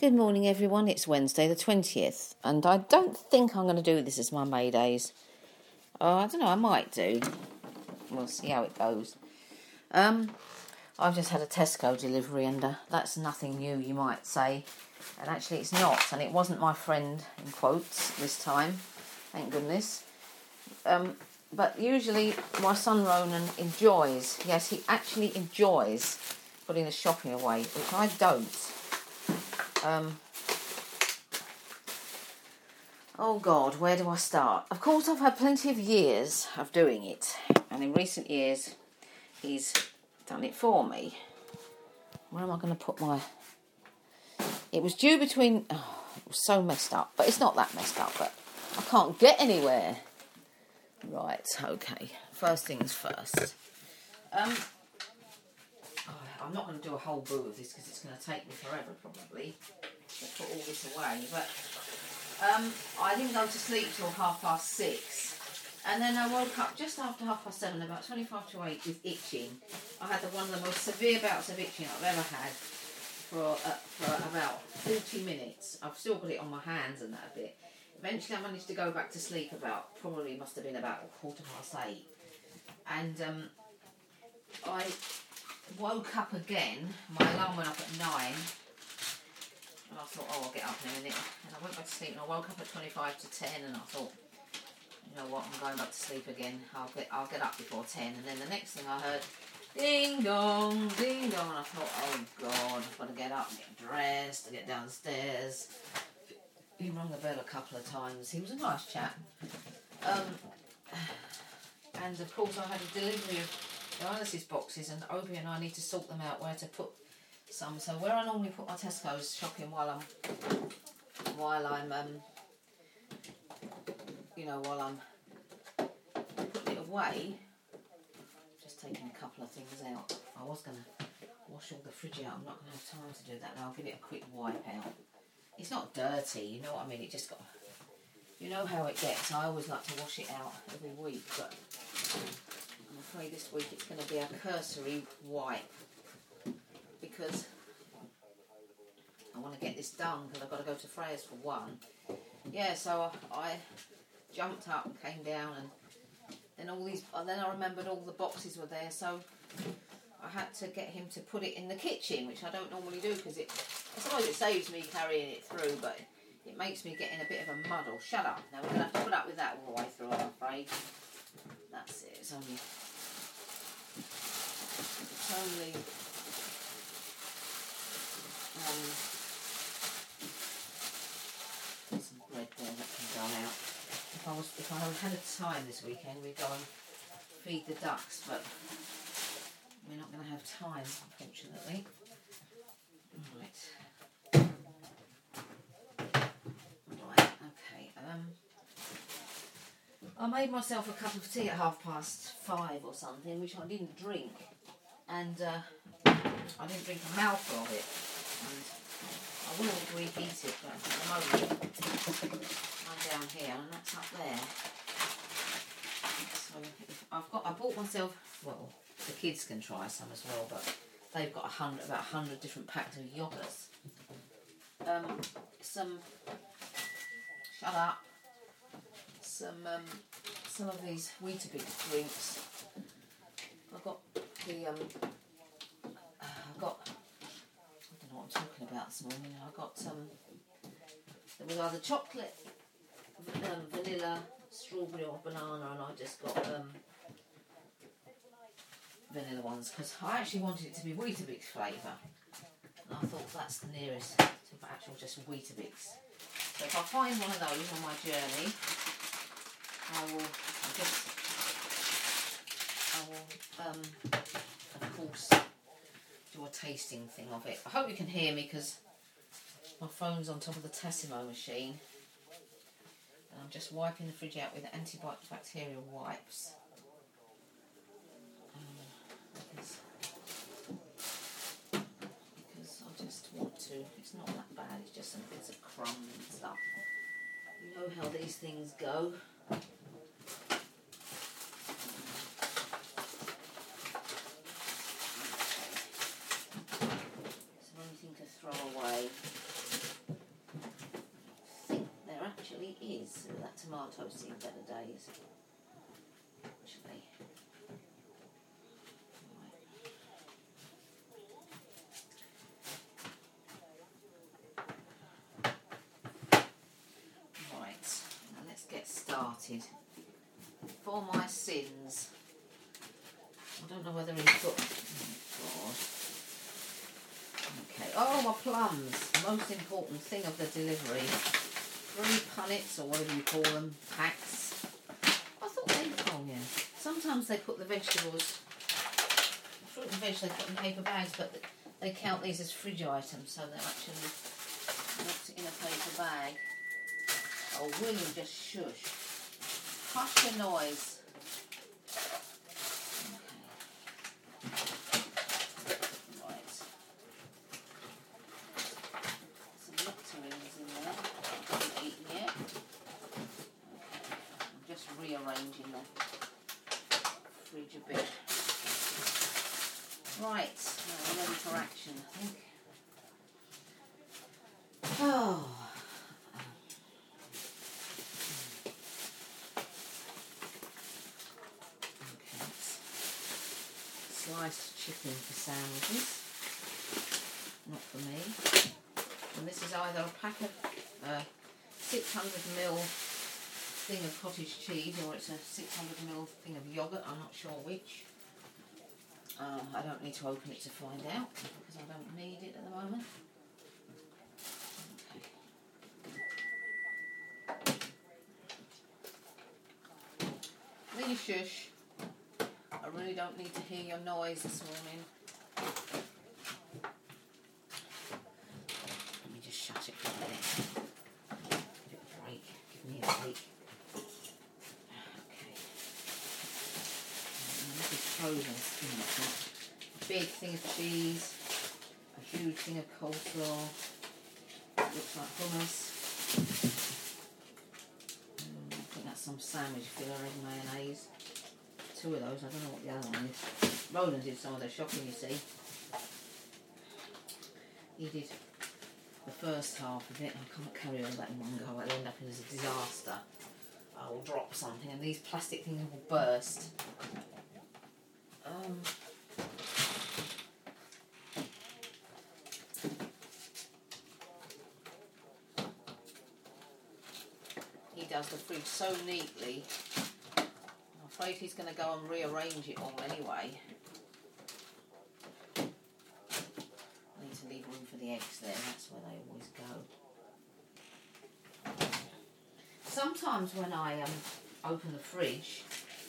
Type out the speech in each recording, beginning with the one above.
Good morning, everyone. It's Wednesday the 20th, and I don't think I'm going to do this as my May days. I don't know, I might do. We'll see how it goes. I've just had a Tesco delivery, and that's nothing new, you might say. And actually it's not, and it wasn't my friend, in quotes, this time. Thank goodness. But usually my son Ronan enjoys, yes, he actually enjoys putting the shopping away, which I don't. Oh God, where do I start? Of course, I've had plenty of years of doing it, and in recent years, he's done it for me. Where am I going to put my... It was due between... Oh, it was so messed up, but it's not that messed up, but I can't get anywhere. Right, okay. First things first. I'm not going to do a whole brew of this because it's going to take me forever, probably, to put all this away, but I didn't go to sleep till 6:30, and then I woke up just after 7:30, about 25 to 8, with itching. I had one of the most severe bouts of itching I've ever had for about 40 minutes. I've still got it on my hands and that a bit. Eventually I managed to go back to sleep must have been about 8:15, and I woke up again. My alarm went off at 9, and I thought, I'll get up in a minute. And I went back to sleep, and I woke up at 25 to 10, and I thought, you know what, I'm going back to sleep again. I'll get up before 10. And then the next thing I heard, ding dong, ding dong, and I thought, oh God, I've got to get up and get dressed to get downstairs. He rang the bell a couple of times. He was a nice chap. And of course I had a delivery of dialysis boxes, and Obi and I need to sort them out where to put some. So where I normally put my Tesco's shopping while I'm putting it away, just taking a couple of things out. I was going to wash all the fridge out. I'm not going to have time to do that now. I'll give it a quick wipe out. It's not dirty, you know what I mean? It just got... You know how it gets. I always like to wash it out every week, but I'm afraid this week it's going to be a cursory wipe because I want to get this done because I've got to go to Freya's for 1. Yeah, so I jumped up and came down, and then I remembered all the boxes were there, so I had to get him to put it in the kitchen, which I don't normally do because I suppose it saves me carrying it through, but it makes me get in a bit of a muddle. Shut up. Now we're going to have to put up with that all the way through, I'm afraid. That's it. It's only some bread there that can go out. If I had a time this weekend, we'd go and feed the ducks, but we're not going to have time, unfortunately. Right, okay. I made myself a cup of tea at 5:30 or something, which I didn't drink, and I didn't drink a mouthful of it, and I will reheat it, but at the moment I'm down here, and that's up there. So I bought myself, well, the kids can try some as well, but they've got about 100 different packs of yogurts. Some of these Weetabix drinks. I don't know what I'm talking about this morning. There was either chocolate, vanilla, strawberry or banana, and I just got vanilla ones because I actually wanted it to be Weetabix flavour, and I thought that's the nearest to actual just Weetabix. So if I find one of those on my journey, I will of course do a tasting thing of it. I hope you can hear me because my phone's on top of the Tassimo machine, and I'm just wiping the fridge out with antibacterial wipes. Because I just want to. It's not that bad. It's just some bits of crumbs and stuff. You know how these things go. Is there anything to throw away? tomatoes see better days. Actually. Right, now let's get started. For my sins. I don't know whether he's put... Oh, God. Okay, oh, my plums. Most important thing of the delivery. 3 punnets, or whatever you call them, packs. I thought they... Oh, yeah. Sometimes they put the vegetables... Fruit and veg they put in paper bags, but they count these as fridge items, so they're actually not in a paper bag. Oh, will you just shush? Hush your noise. Rearranging the fridge a bit. Right, now we're ready for action, I think. Oh. Okay, sliced chicken for sandwiches. Not for me. And this is either a pack of 600ml thing of cottage cheese, or it's a 600ml thing of yoghurt. I'm not sure which. I don't need to open it to find out because I don't need it at the moment. Okay. Will you shush? I really don't need to hear your noise this morning. Let me just shut it for a minute. Give it a break. Give me a break. Frozen. A big thing of cheese, a huge thing of coleslaw, it looks like hummus. I think that's some sandwich filler, egg mayonnaise. 2 of those, I don't know what the other one is. Roland did some of the shopping, you see. He did the first half of it. I can't carry all that in one go, it'll end up as a disaster. I will drop something and these plastic things will burst. He does the fridge so neatly. I'm afraid he's going to go and rearrange it all anyway. I need to leave room for the eggs there, that's where they always go. Sometimes when I open the fridge,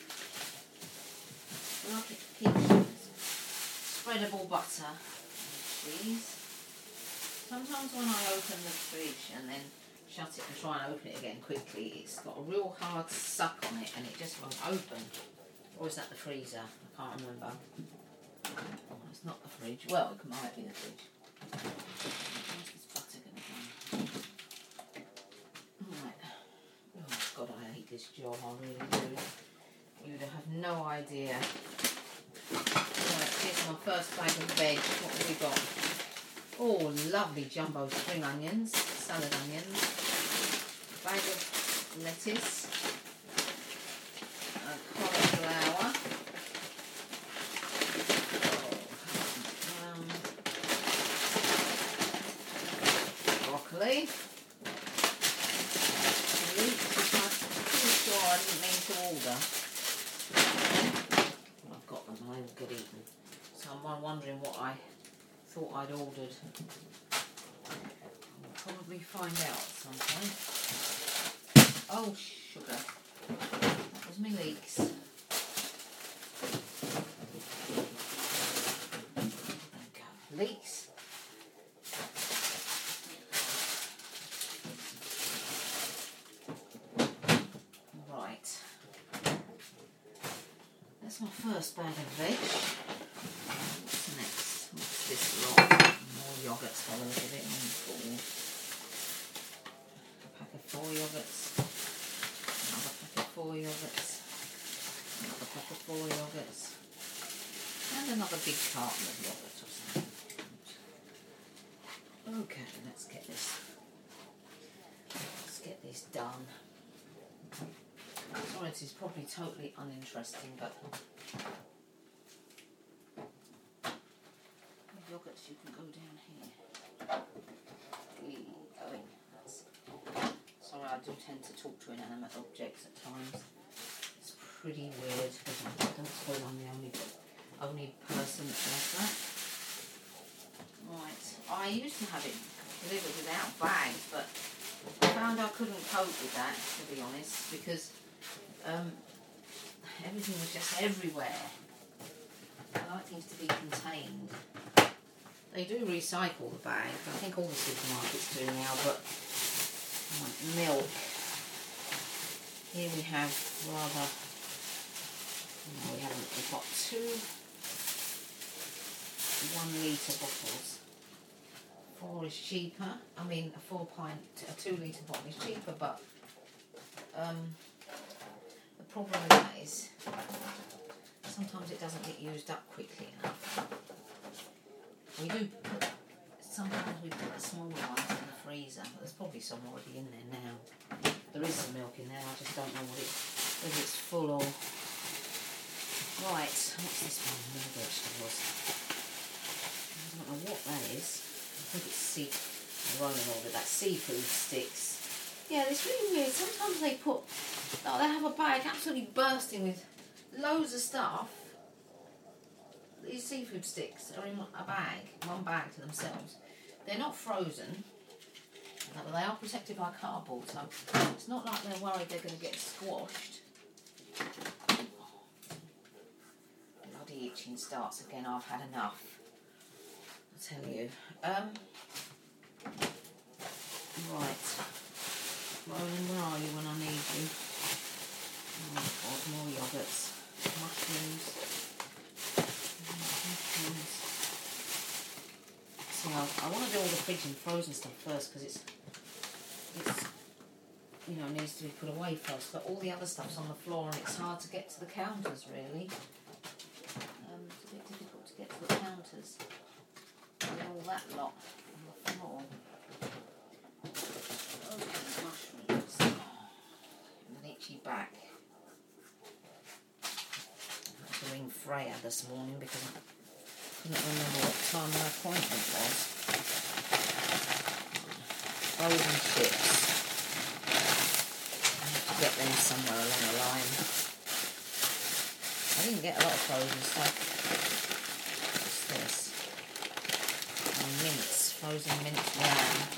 I like it to keep spreadable butter and cheese. Sometimes when I open the fridge and then shut it and try and open it again quickly, it's got a real hard suck on it and it just won't open. Or is that the freezer? I can't remember. Oh, it's not the fridge. Well, it might be the fridge. Where's this butter going to go? Right. Oh God, I hate this job. I really do. You'd have no idea. Right, here's my first bag of veg. What have we got? Oh, lovely jumbo spring onions, salad onions. Bag of lettuce. Cauliflower. Broccoli. Leeks, which I'm pretty sure I didn't mean to order. I've got them, they will get eaten. So I'm wondering what I thought I'd ordered. I'll probably find out at some point. Oh, sugar. That was my leeks. There we go. Leeks. Right. That's my first bag of veg. What's next? What's this lot? More yoghurts by the look of it. A pack of 4 yoghurts. Another pack of 4 yoghurts. Another pack of 4 yoghurts. And another big carton of yoghurt or something. Okay, let's get this done. Sorry, this is probably totally uninteresting, but yogurts, you can go down here. Going. Sorry, I do tend to talk to inanimate objects at times. It's pretty weird because I don't suppose I'm the only person that does that. Right, I used to have it delivered without bags, but I found I couldn't cope with that, to be honest, because everything was just everywhere. I like things to be contained. They do recycle the bags. I think all the supermarkets do now, but like milk. Here we have rather... No, we haven't. We've got 2 1-litre bottles. 4 is cheaper. I mean, a 2-litre bottle is cheaper, but the problem with that is sometimes it doesn't get used up quickly enough. Sometimes we put the smaller ones in the freezer. There's probably some already in there now. There is some milk in there, I just don't know whether it's full or... Right, what's this one? No vegetables. I don't know what that is. I think it's Ronan ordered that seafood sticks. Yeah, it's really weird. Sometimes they have a bag absolutely bursting with loads of stuff. These seafood sticks are in a bag, one bag to themselves. They're not frozen, but they are protected by cardboard, so it's not like they're worried they're going to get squashed. Bloody itching starts again. I've had enough, I tell you. Right. Roland, where are you when I need you? Oh God, more yogurts. Mushrooms. So I want to do all the fridge and frozen stuff first because it's needs to be put away first. But all the other stuff's on the floor and it's hard to get to the counters really. It's a bit difficult to get to the counters with all that lot on the floor. Okay, mushrooms. An itchy back. I had to ring Freya this morning because I couldn't remember what time my appointment was. Frozen chips. I have to get them somewhere along the line. I didn't get a lot of frozen stuff. What's this? Oh, mince. Frozen minced lamb.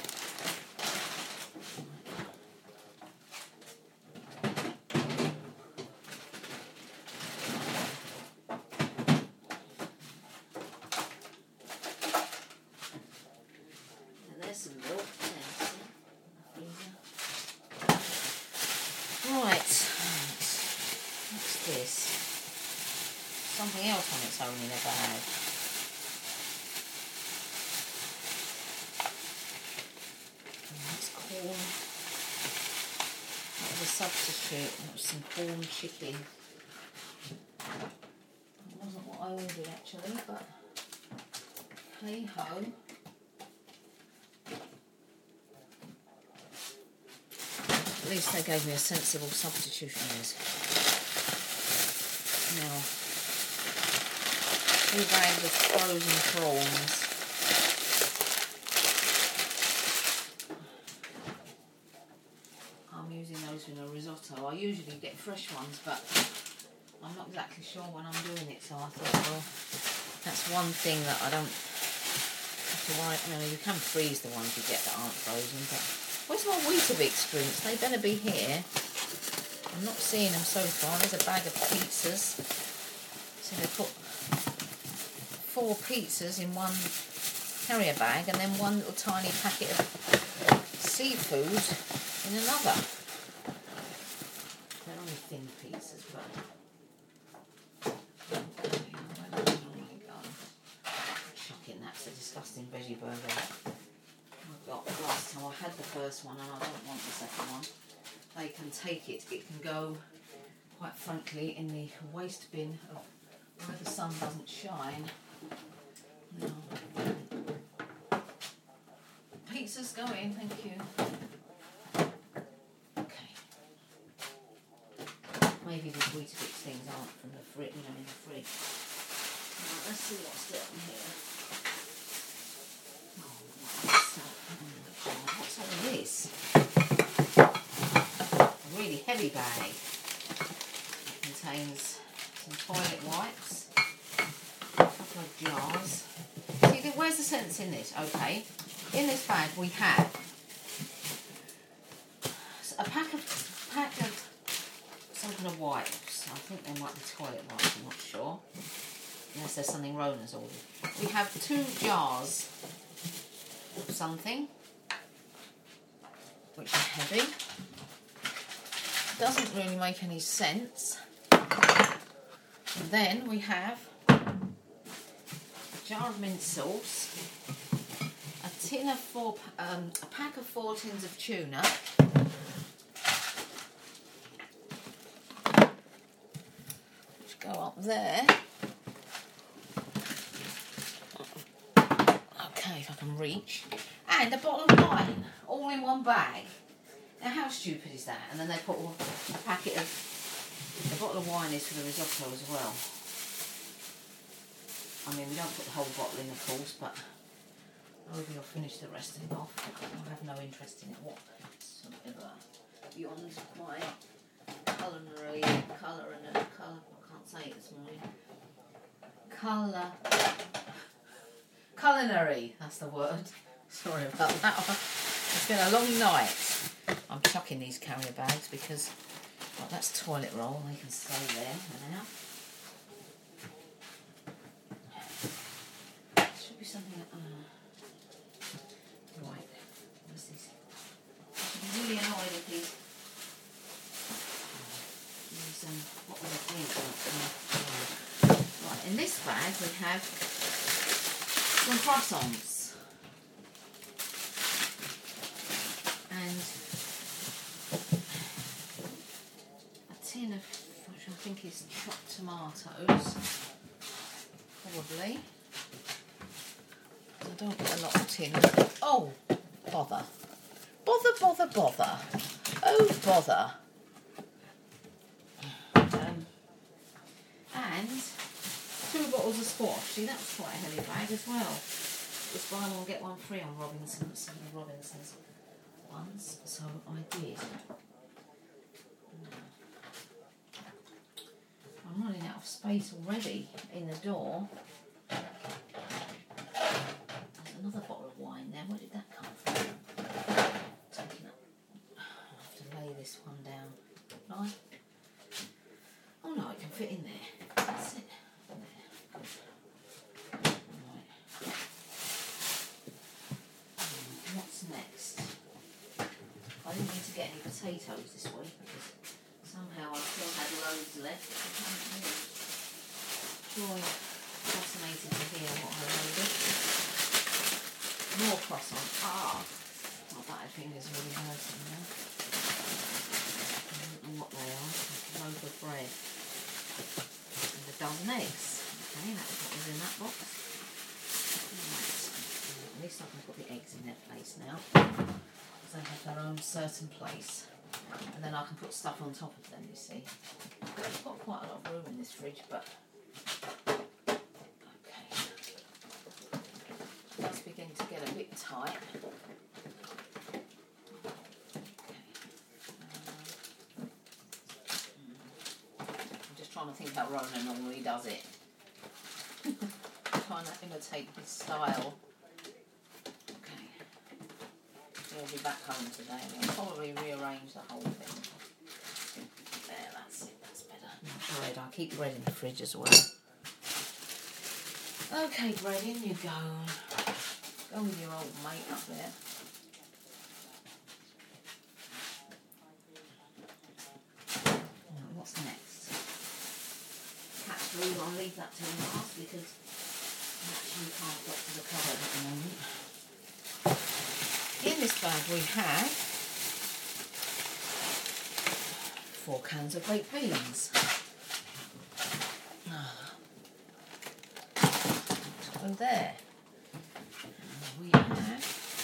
Something else on its own in a bag. And that's corn. That was a substitute. That was some corn chicken. It wasn't what I ordered actually, but hey ho. At least they gave me a sensible substitution. Now, 2 bags of frozen prawns. I'm using those in a risotto. I usually get fresh ones, but I'm not exactly sure when I'm doing it, so I thought, well, that's one thing that I don't have to worry. I mean, you can freeze the ones you get that aren't frozen, but where's my Weetabix drinks? They better be here. I'm not seeing them so far. There's a bag of pizzas. So they put 4 pizzas in one carrier bag and then one little tiny packet of seafood in another. They're only thin pizzas, but... Shocking, that's a disgusting veggie burger. Last time I had the first one and I don't want the second one. They can take it. It can go, quite frankly, in the waste bin of where the sun doesn't shine. No. Pizza's going, thank you. Okay. month from the fridge, in the fridge. Right, let's see what's down here. What's all this? A really heavy bag. It contains some toilet wipes, a couple of jars. See, where's the sentence in this? Okay, in this bag we have a pack of some kind of wipes. I think they might be toilet wipes, I'm not sure. Unless there's something Rona's ordered. We have 2 jars of something, which is heavy. Doesn't really make any sense. And then we have a jar of mint sauce, a pack of 4 tins of tuna, which go up there. Okay, if I can reach, and a bottle of wine, all in one bag. Now, how stupid is that? And then they put a packet of, the bottle of wine is for the risotto as well. I mean, we don't put the whole bottle in, of course, but maybe I'll finish the rest of it off. I have no interest in it whatsoever. Beyond my I can't say it this morning. Culinary, that's the word. Sorry about that one. It's been a long night. I'm chucking these carrier bags because, well, that's toilet roll. They can stay there for now. Should be something. Right. What's this? I'm really annoyed with these. What were the things? Right. In this bag we have some croissants. And a tin of, which I think is chopped tomatoes, probably. I don't get a lot of tin. Oh, bother. Bother. Oh, bother. And 2 bottles of squash. See, that's quite a heavy bag as well. Just buy one, get one free on Robinson's, some of Robinson's ones. So I did. I'm running out of space already in the door. There's another bottle of wine there. Where did that come from? Taking up. I'll have to lay this one down. Right? Oh no, it can fit in there. That's it. There. Good. Right. What's next? I didn't need to get any potatoes this week because somehow I still had loads left. Joy, fascinated to hear what I loaded. More croissant. My battered fingers really hurting now. I don't know what they are. A loaf of bread. And a dozen eggs. Okay, that's what was in that box. Right. At least I can put the eggs in their place now. Because they have their own certain place. And then I can put stuff on top of them, you see. I've got quite a lot of room in this fridge, but okay. That's beginning to get a bit tight. I'm just trying to think how Rona normally does it. I'm trying to imitate his style. He'll be back home today and we'll probably rearrange the whole thing. There, that's it, that's better. Bread, I'll keep bread in the fridge as well. Okay, bread, in you go. Go with your old mate up there. Now, what's next? Cat's food, I'll leave that till last because I actually can't get to the cupboard at the moment. In this bag we have 4 cans of baked beans. Go there. We have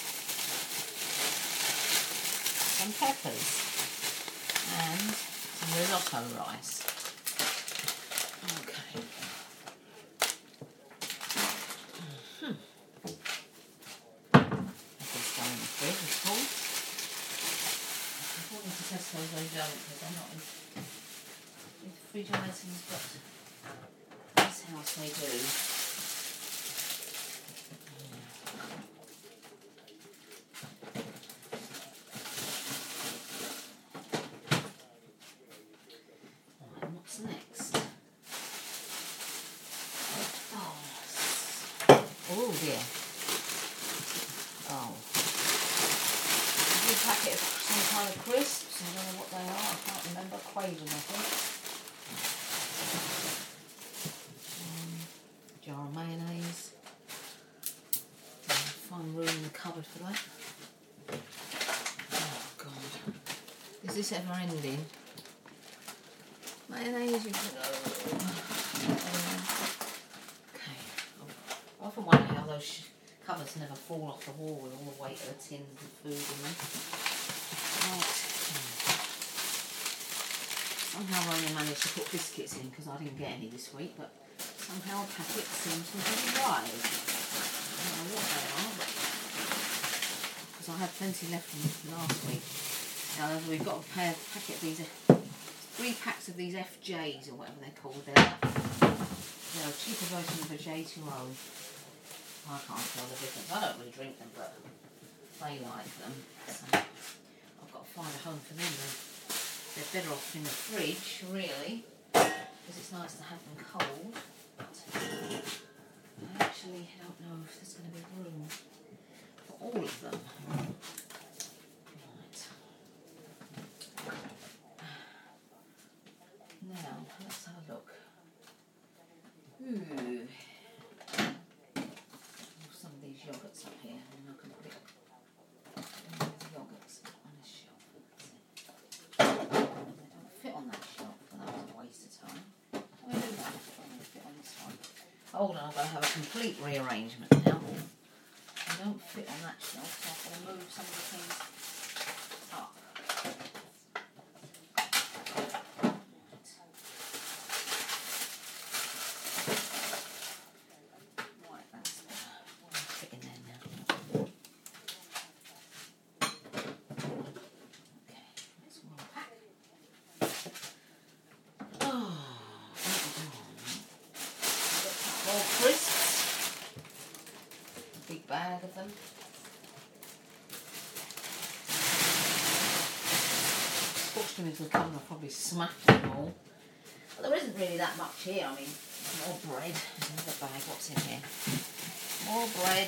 some peppers and some risotto rice. Okay. This one in the fridge, of course. According to Tesco, they don't, because they're not with fridge items, but this house they do. Right, what's next? Oh dear. Oh. A new packet of some kind of crisps. I don't know what they are. I can't remember. Quaidon, I think. Jar of mayonnaise. Find room in the cupboard for that. Oh God. Is this ever ending? Mayonnaise, you can go. Okay. I often wonder how those cupboards never fall off the wall with all the weight of the tins and food in them. Right. Somehow I only managed to put biscuits in because I didn't get any this week, but somehow a packet seems to have arrived. I don't know what they are, but because I had plenty left from last week. Now we've got a packet of these, 3 packs of these FJs or whatever they're called. They're a cheaper version of a J2O. I can't tell the difference. I don't really drink them, but they like them. So I've got to find a home for them then. They're better off in the fridge, really, because it's nice to have them cold. But I actually don't know if there's going to be room for all of them. Right. Now, let's have a look. Ooh. Some of these yogurts up here, and I can put it yogurts on this shelf. They don't fit on that shelf, and that was a waste of time. I do that. They fit on this one. Hold on, I've got to have a complete rearrangement now. They don't fit on that shelf, so I've got to move some of the things up. Bag of them. Fortunately, with the camera, I've probably smashed them all. But there isn't really that much here. I mean, more bread. There's another bag. What's in here? More bread.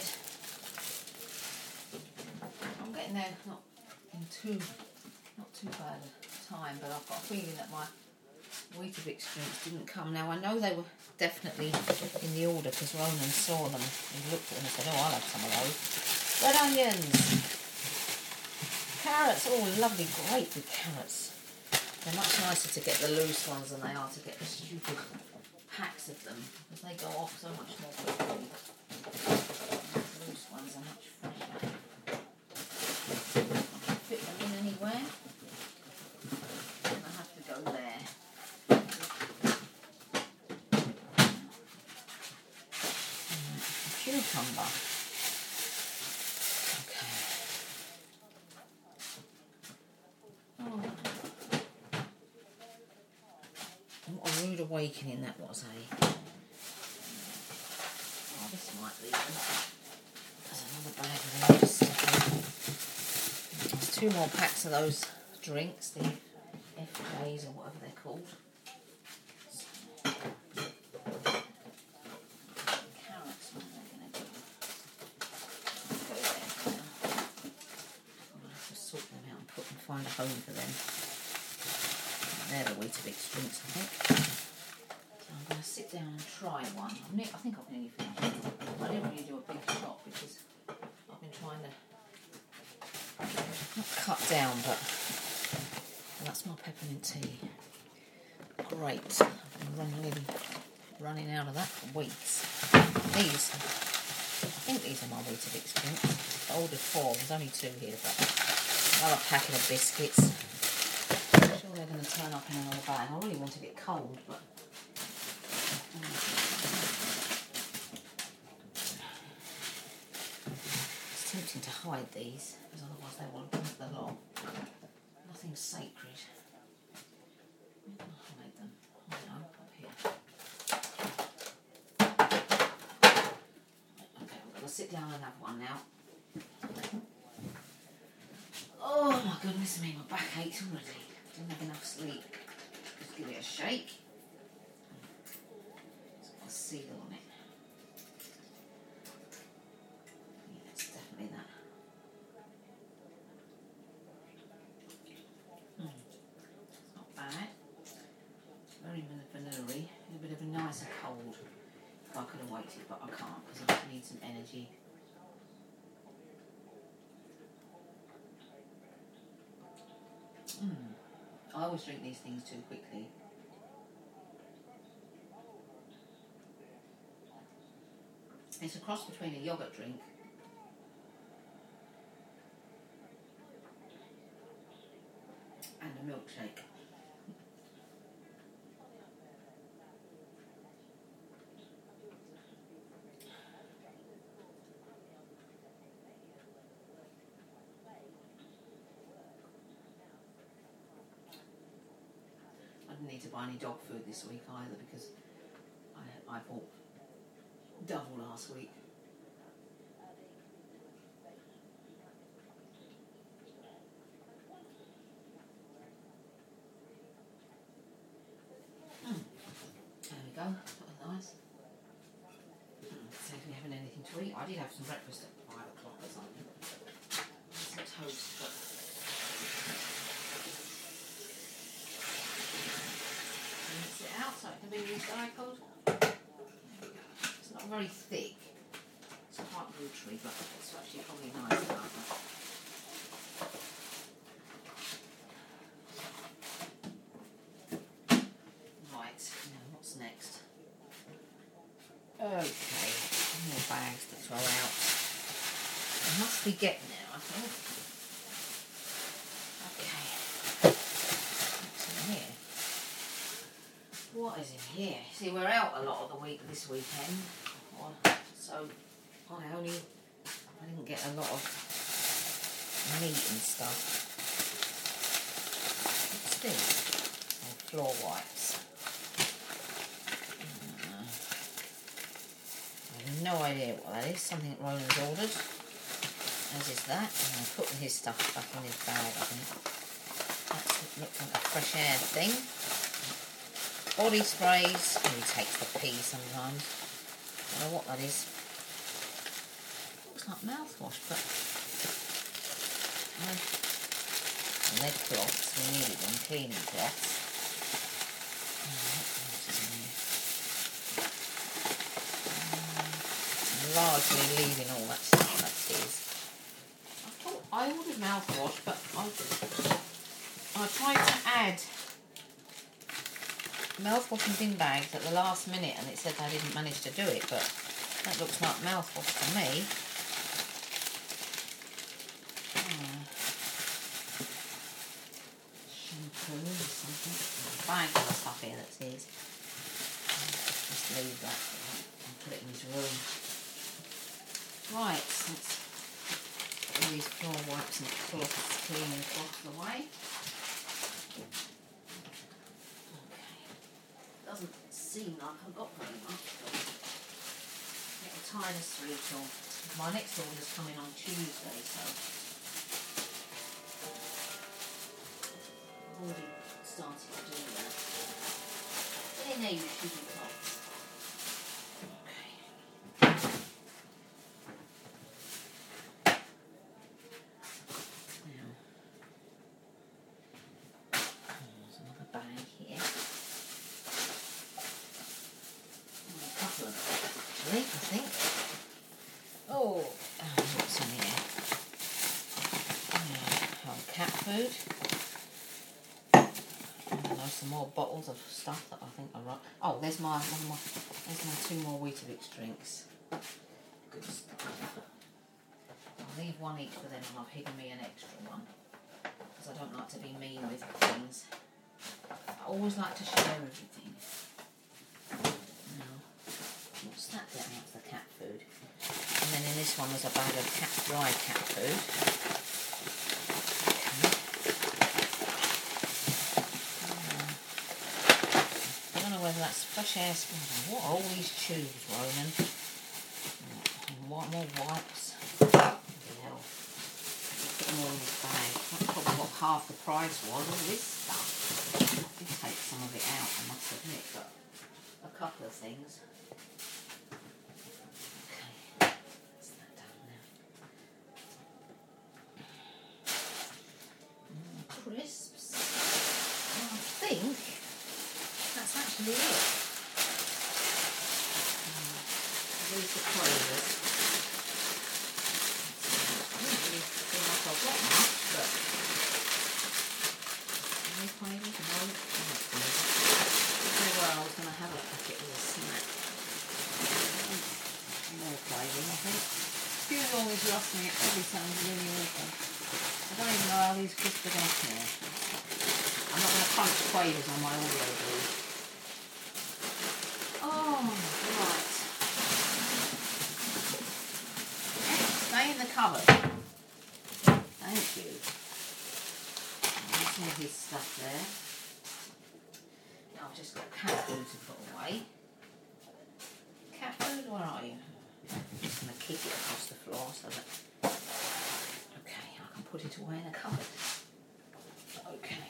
I'm getting there, not too bad a time, but I've got a feeling that my Weetabix drinks didn't come. Now I know they were definitely in the order because Ronan saw them and looked at them and said, oh, I'll have some of those. Red onions, carrots, oh lovely, great big carrots. They're much nicer to get the loose ones than they are to get the stupid packs of them because they go off so much more quickly. The loose ones are much fresher. I can fit them in anywhere. And I have to go there. Cucumber. Okay. Oh. What a rude awakening that was, eh? Oh, this might be them. There's another bag of them to stick in. There's 2 more packs of those drinks, the FJs or whatever they're called. Find a home for them. They're the Weetabix drinks, I think. So I'm going to sit down and try one. I think I've nearly finished. I didn't really do a big shot because I've been trying to not cut down, but well, that's my peppermint tea. Great. I've been running out of that for weeks. These, I think these are my Weetabix drinks. I ordered 4. There's only 2 here, but another packet of biscuits. I'm sure they're going to turn up in another bag. I really wanted it cold, but It's tempting to hide these, because otherwise they will dump the lot. Nothing's sacred. Where can I hide them? I don't know, up here. Okay, I'm going to sit down and have one now. Oh my goodness me, my back aches already. Didn't have enough sleep. Just give it a shake. It's got a seal on it. Yeah, it's definitely that. It's not bad. Very vanilla-y. A bit of a nicer cold. If I could have waited, but I can't because I need some energy. I always drink these things too quickly. It's a cross between a yoghurt drink and a milkshake. I didn't need to buy any dog food this week either because I bought double last week. There we go, that was nice. Saves me having anything to eat. I did have some breakfast at 5 o'clock or something. Some toast, but rinse it out so it can be recycled. It's not very thick. It's quite watery, but it's actually probably nice enough. Right, now what's next? Okay, more bags to throw out. I must be getting there, I think. Okay. What's in here? What is in here? See, we're out a lot of the week this weekend, so I didn't get a lot of meat and stuff. What's this? Oh, floor wipes. I have no idea what that is. Something that Roland's ordered. As is that. And I'm putting his stuff back in his bag, I think. That looks like a fresh air thing. Body sprays. Oh, he takes the pee sometimes. I don't know what that is. Looks like mouthwash, but lead cloths. We needed them, cleaning cloths. Largely leaving all that stuff, that's his. I ordered mouthwash, but I tried to add mouthwash in bin bags at the last minute and it said I didn't manage to do it, but that looks like mouthwash to me. Shampoo or something. Bag full of stuff here that's his. Just leave that and put it in his room. Right, let's put all these floor wipes and cleaning cloths away. Okay. Doesn't seem like I've got very much. Little tiny sweet or my next order's coming on Tuesday, so I've already started to do that. There you should be cloths. I think. Oh, what's in here? Cat food. And some more bottles of stuff that I think are right. Oh, there's my 2 more Weetabix drinks. Good stuff. I'll leave one each for them and I've hidden me an extra one. Because I don't like to be mean with things. I always like to share everything. Now, that bit out of the cat food. And then in this one was a bag of dry cat food. I don't know whether that's fresh air spray. What are all these tubes, Ronan? What more wipes? Bloody hell. Put them all in this bag. That's probably what half the price was, all this stuff. I did take some of it out, I must admit, but a couple of things. Okay, that's that done now. Crisps. Well, I think that's actually it. These are quavers. I don't really feel like I've got much, but any quavers? No, not quavers. I was going to have a packet as a snack. More quavers, I think. Excuse always lost me, it probably sounds really awful. I don't even know how these crisps are going to here. I'm not going to crunch quavers on my audio board. Oh, right. Stay in the cupboard. Thank you. There's all his stuff there. I've just got cat food to put away. Cat food, where are you? I'm just going to kick it across the floor so that... Okay, I can put it away in the cupboard. Okay.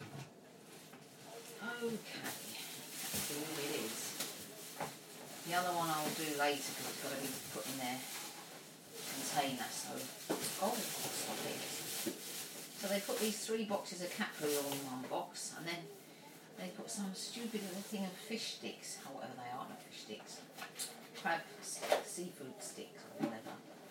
Okay. That's all it is. The other one I'll do later because it's got to be put in their container, so... Oh, stop it. So they put these 3 boxes of cat food all in one box, and then they put some stupid little thing of fish sticks, or whatever they are, not fish sticks, crab sticks, seafood sticks, or whatever.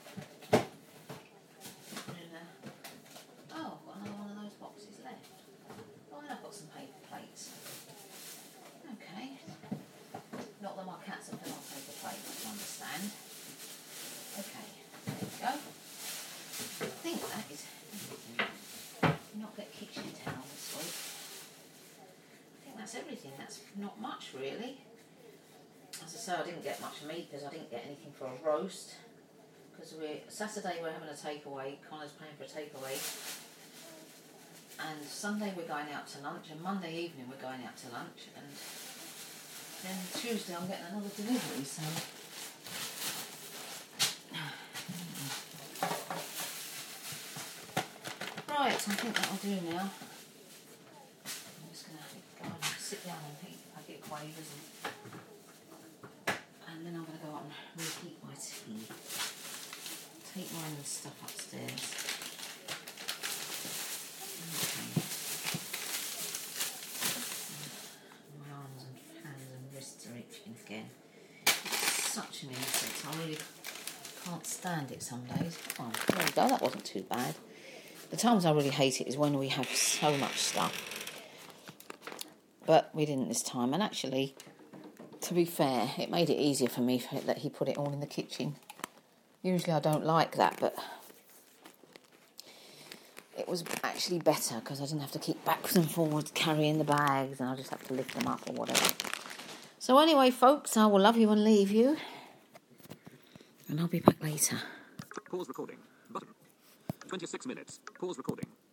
And, oh, I've got another one of those boxes left. Oh, and I've got some paper plates. Okay. Not that my cats have been on paper plates, you understand. Okay, there we go. I think that is everything. Not get kitchen towel this week. I think that's everything. That's not much really. As I say, I didn't get much meat because I didn't get anything for a roast. Because Saturday we're having a takeaway. Connor's paying for a takeaway. And Sunday we're going out to lunch, and Monday evening we're going out to lunch, and then Tuesday I'm getting another delivery. So. Right, I think that'll do now. I'm just going to go and sit down and eat a packet of quavers, and then I'm going to go out and reheat my tea. Take my own stuff upstairs. Okay. My arms and hands and wrists are itching again. It's such an insect. I really can't stand it some days. Oh, there we go. That wasn't too bad. The times I really hate it is when we have so much stuff. But we didn't this time. And actually, to be fair, it made it easier for me that he put it all in the kitchen. Usually I don't like that, but it was actually better because I didn't have to keep backwards and forwards carrying the bags, and I just have to lift them up or whatever. So anyway, folks, I will love you and leave you. And I'll be back later. Pause recording. Button. 26 minutes. Pause recording.